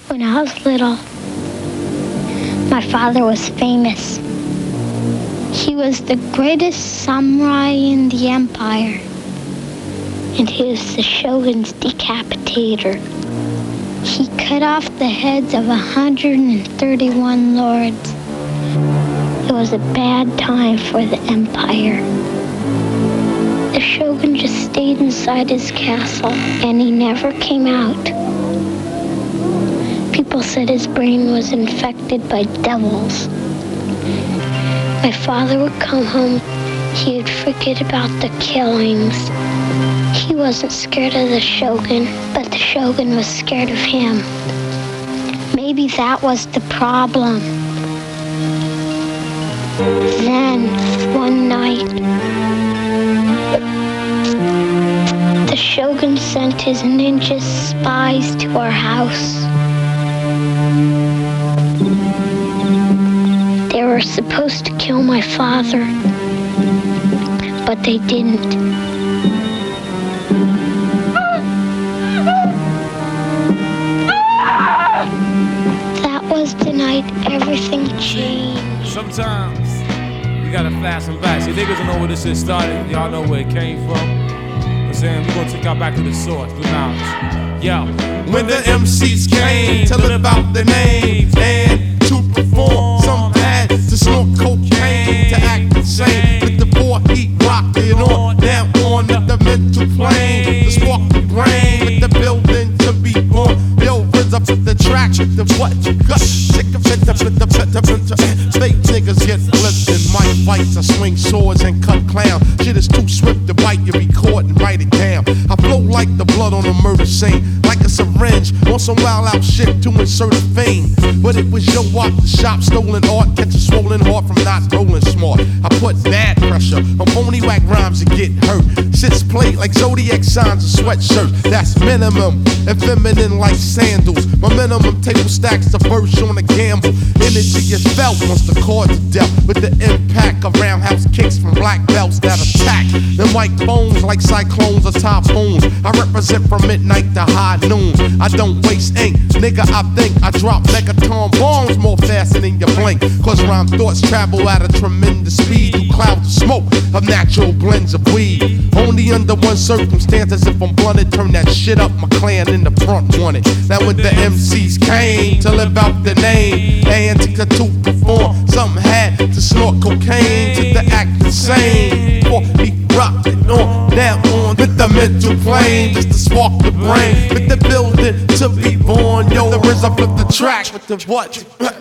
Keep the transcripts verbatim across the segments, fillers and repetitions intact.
When I was little, my father was famous. He was the greatest samurai in the empire, and he was the shogun's decapitator. He cut off the heads of one hundred thirty-one lords. It was a bad time for the empire. The shogun just stayed inside his castle, and he never came out. People said his brain was infected by devils. My father would come home, he'd forget about the killings. He wasn't scared of the shogun, but the shogun was scared of him. Maybe that was the problem. Then, one night, the shogun sent his ninja spies to our house. They were supposed to kill my father, but they didn't. That was the night everything changed. Sometimes you gotta fast them back. See, niggas don't know where this shit started. Y'all know where it came from. I'm saying we're gonna take y'all back to the source, the knowledge. Yo, when the M Cs came to live out their names and to perform, some had to snort cocaine to act insane. With the four heat rocking on down on the mental plane, the spark the brain with the building to be born. Yo, rinse up the track with the what you got. Sick of it, the the the fake niggas get flipped in my fights. I swing swords and cut clown. Shit is too swift to bite. You record and write it down. I flow like the blood on a murder scene, like a syringe on some wild out shit to insert a vein. But it was your walk the shop, stolen art, catch a swollen heart from not rolling smart. I put bad pressure on phony whack rhymes and get hurt. Sits played like zodiac signs and sweatshirts. That's minimum and feminine like sandals. My minimum table stacks the verse on a gamble. Energy is felt once the chords are dealt with the impact of roundhouse kicks from black belts that attack. Them white bones like cyclones or typhoons. I represent from midnight to high noon. I don't waste ink, nigga. I think I drop megaton bombs more faster than you blink. Cause rhyme thoughts travel at a tremendous speed through clouds of smoke of natural blends of weed. Only under one circumstance, as if I'm blunted, turn that shit up. My clan in the front wanted. Now when the M Cs came to live out the name and to to perform, some had to snort cocaine to the act insane. For he rocked it on down on with the mental plane, just to spark the brain with the building to be born. Yo, the rinse up of the track with the what?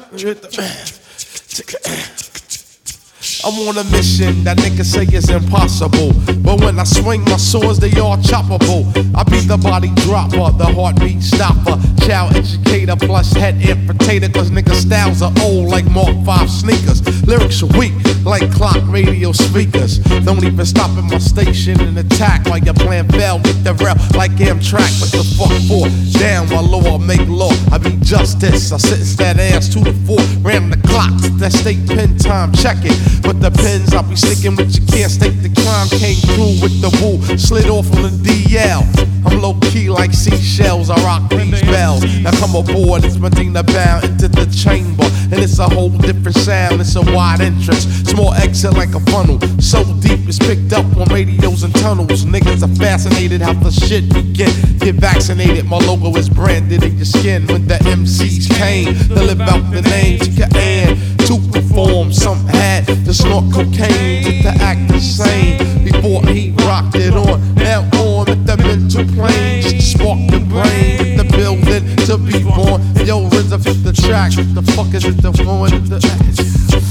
I'm on a mission that niggas say is impossible, but when I swing my swords, they all choppable. I be the body dropper, the heartbeat stopper, child educator plus head infiltrator. Cause niggas styles are old like Mark five sneakers. Lyrics are weak like clock radio speakers. Don't even stop at my station and attack while your plan fell with the rail like Amtrak. What the fuck for? Down my law, make law. I be justice. I sentence that ass to the floor. Ram the clock to that state pen time. Check it. But the pens I'll be sticking with, you can't stake the crime. Came through with the woo, slid off on the D L. I'm low key like seashells, I rock these bells. Now come aboard, it's Medina bound into the chamber, and it's a whole different sound. It's a wide entrance, small exit like a funnel. So deep it's picked up on radios and tunnels. Niggas are fascinated how the shit begin. Get vaccinated, my logo is branded in your skin. When the M Cs came to live out the name, to your end to perform, some had to snort cocaine to the act insane. Before he rocked it on, now on with the mental plane, just to spark the brain with the building to be born. Yo, rinse up the track, what the fuck is it the phone?